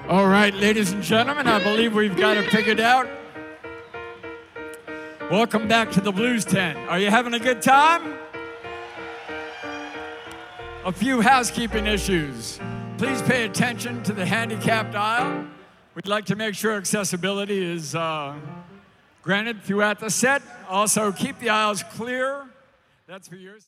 All right, ladies and gentlemen, I believe we've got it figured out. Welcome back to the Blues Tent. Are you having a good time? A few housekeeping issues. Please pay attention to the handicapped aisle. We'd like to make sure accessibility is granted throughout the set. Also, keep the aisles clear. That's for yours.